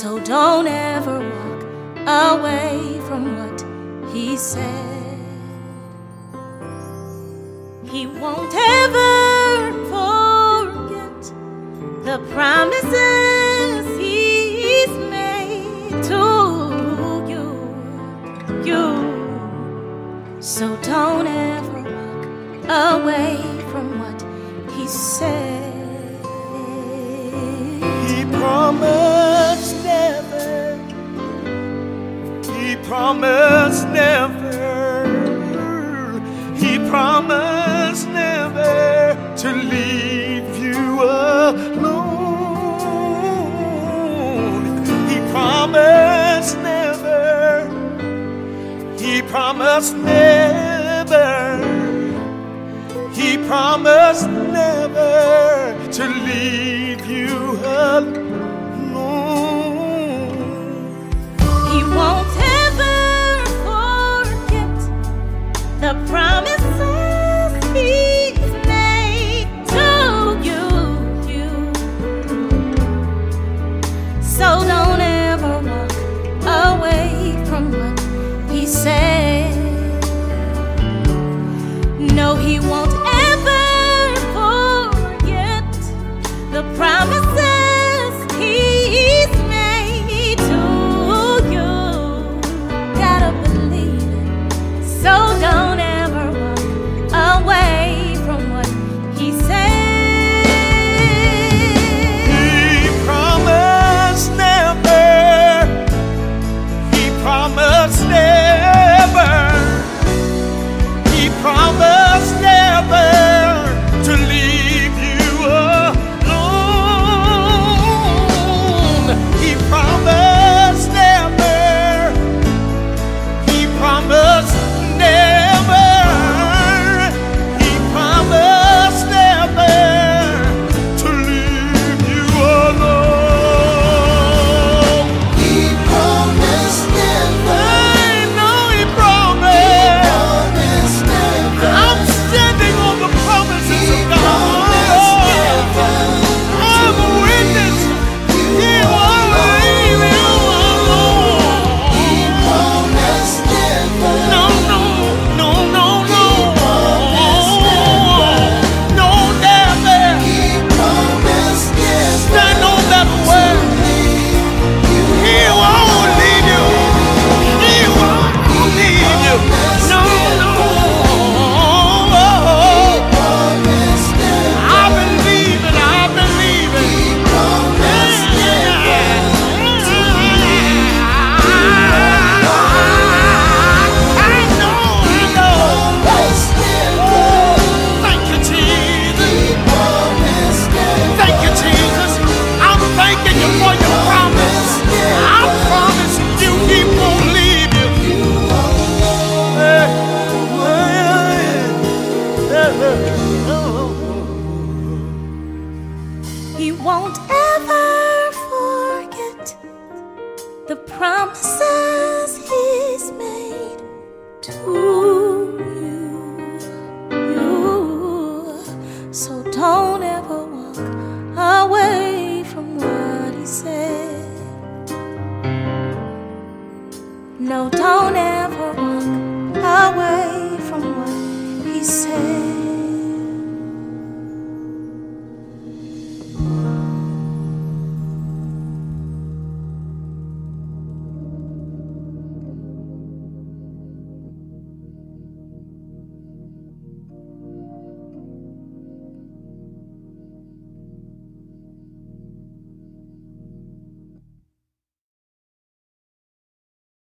So don't ever walk away from what he said. He won't ever forget the promises he's made to you. So don't ever walk away from what he said. He promised never. He promised never. He promised never to leave you alone. He promised never. He promised never. He promised never to leave you alone. He won't ever forget the promises he's made to you. So don't ever walk away from what he said. No, he won't ever forget the promises he's made to you. Gotta believe it. So don't ever walk away from what he said. He promised never. He promised never. He promised never to leave you alone. He promised never. He promised never. He promised never to leave you alone. He promised never. I know he promised. I'm standing on the promises of God. I'm a witness. He won't leave you alone. No, no, no, no, no. No, never. Stand on that word. He won't leave you. He won't leave you. No, no. I believe it. I believe it. I know. Thank you, Jesus. Thank you, Jesus. I'm thanking you for your promise. I promise you he won't leave you. He won't ever forget the promises he's made to you. So don't